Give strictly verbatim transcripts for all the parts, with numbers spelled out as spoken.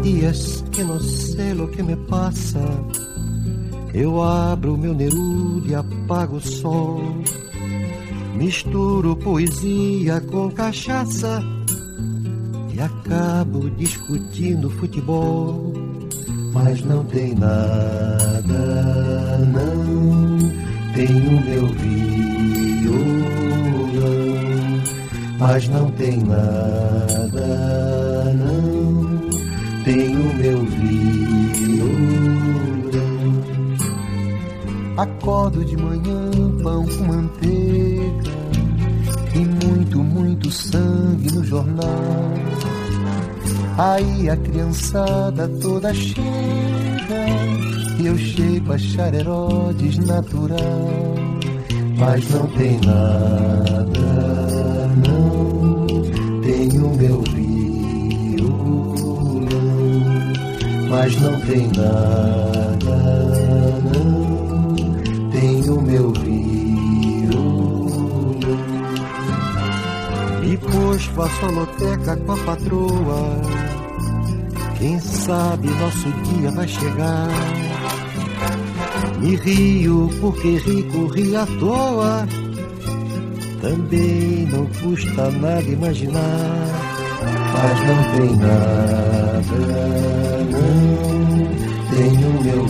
días que no sé lo que me pasa. Eu abro meu Neruda e apago o sol. Misturo poesia com cachaça e acabo discutindo futebol. Mas não tem nada, não. Tenho meu violão. Mas não tem nada, não. Tenho meu violão. Acordo de manhã, pão com manteiga e muito, muito sangue no jornal. Aí a criançada toda chega e eu chego a achar Herodes natural. Mas não tem nada, não. Tenho meu violão. Mas não tem nada, não. Tenho meu violão. Depois faço a loteca com a patroa. Quem sabe nosso dia vai chegar. Me rio porque rico ri à toa. Também não custa nada imaginar. Mas não tem nada, não. Tenho meu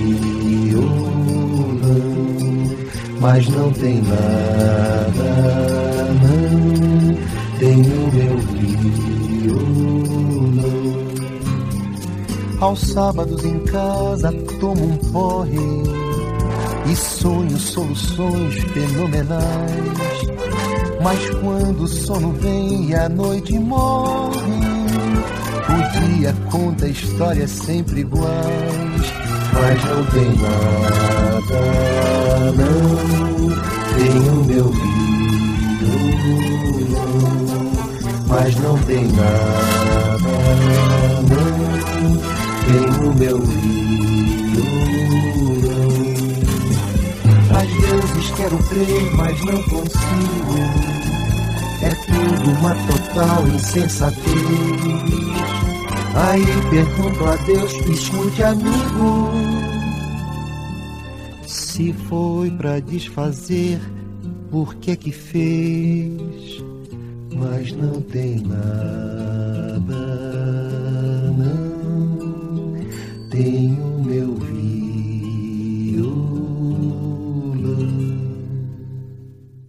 violão. Mas não tem nada, não. Tenho meu violão. Aos sábados em casa tomo um porre e sonho soluções fenomenais. Mas quando o sono vem e a noite morre, o dia conta histórias sempre iguais. Mas não tem nada, não. Tenho meu violão. Mas não tem nada, não. Tenho meu violão. Às vezes quero crer, mas não consigo. É tudo uma total insensatez. Aí pergunto a Deus, escute amigo, se foi pra desfazer, por que que fez? Mas não tem nada, não. Tenho